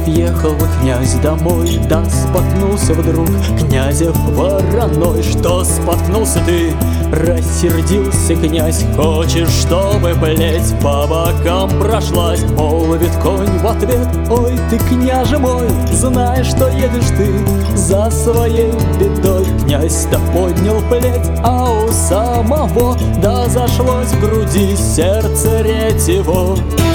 Ехал князь домой, да споткнулся вдруг Князев вороной. Что споткнулся ты? Рассердился князь. Хочешь, чтобы плеть по бокам прошлась? Молвит конь в ответ: ой ты, княже мой, знаешь, что едешь ты за своей бедой. Князь-то поднял плеть, а у самого да зашлось в груди сердце ретево.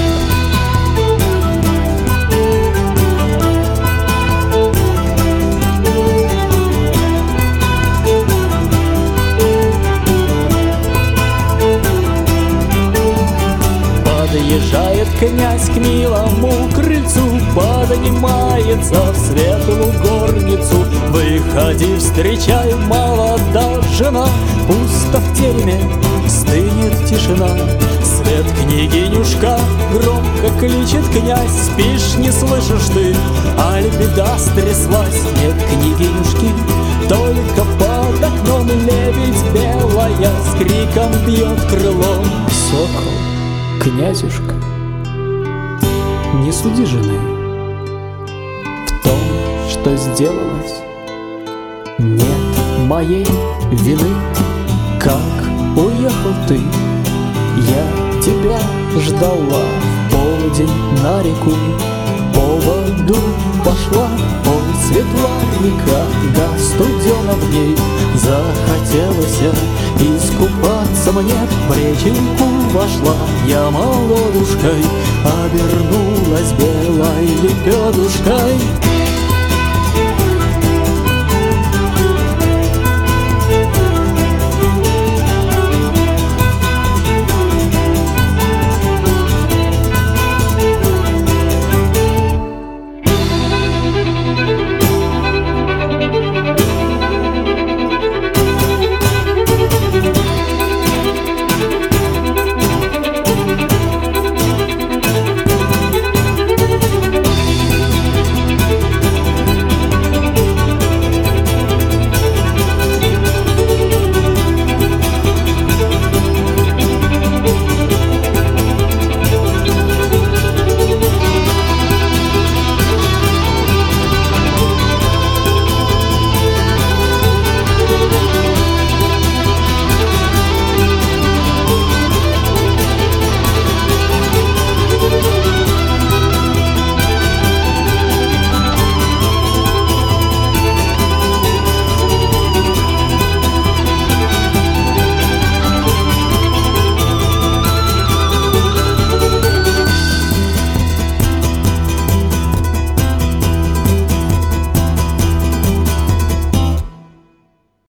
Подъезжает князь к милому крыльцу, поднимается в светлую горницу. Выходи, встречай, молода жена, пусто в тереме, стынет тишина. Свет, княгинюшка, громко кличет князь. Спишь, не слышишь ты, аль беда стряслась? Нет княгинюшки, только под окном лебедь белая с криком бьет крылом. Сокол, князюшка, не суди жены в том, что сделалось. Нет моей вины. Как уехал ты, я тебя ждала. В полдень на реку по воду пошла. Ой, светла река, да студена в ней. Захотелось искупаться мне, в реченьку вошла. Я молодушкой обернулась белой лепедушкой.